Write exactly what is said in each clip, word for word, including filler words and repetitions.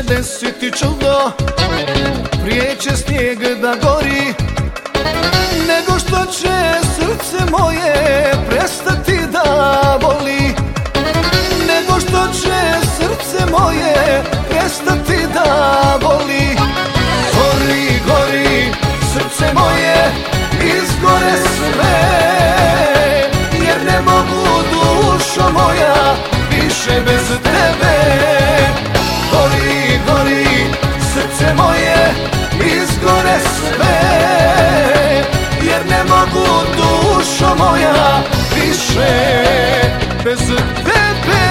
desiti čudo, prije će snijeg da gori, nego što će srce moje prestati da boli. Nego što će srce moje prestati da boli. Gori, gori, srce moje, izgore sve, jer ne mogu, dušo moja, više bez tebe. Gori, gori, srce moje, izgore sve, jer ne mogu, dušo moja, više bez tebe.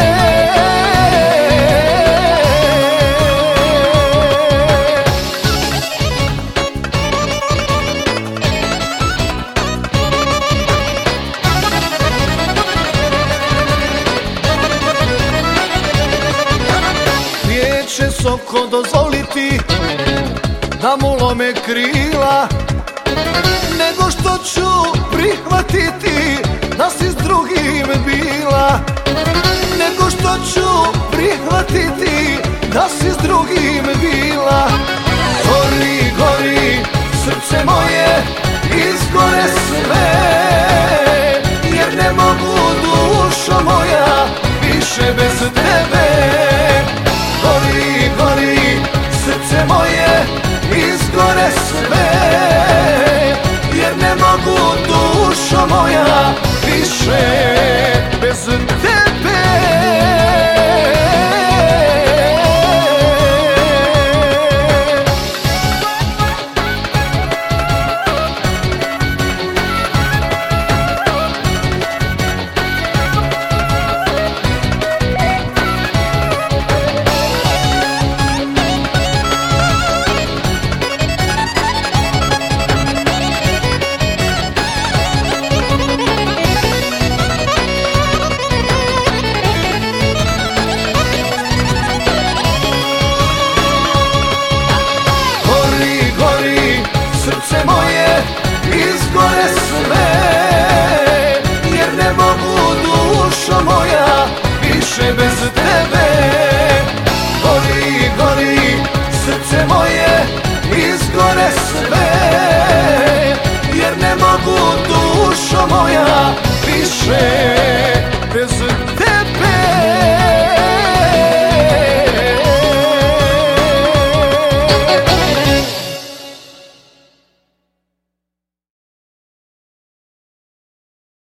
Neće soko dozvoliti da mu lome krila, nego što ću prihvatiti da si s drugim bila. Nego što ću prihvatiti da si s drugim bila. Gori, gori, srce moje, izgore sve, jer ne mogu, dušo moja, više bez tebe. Gori, gori, srce moje, izgore sve, jer ne mogu, dušo moja, više bez tebe. Srce moje, izgore sve, jer ne mogu, dušo moja, više bez tebe. Gori, gori, srce moje, izgore sve, jer ne mogu, dušo moja, više bez tebe.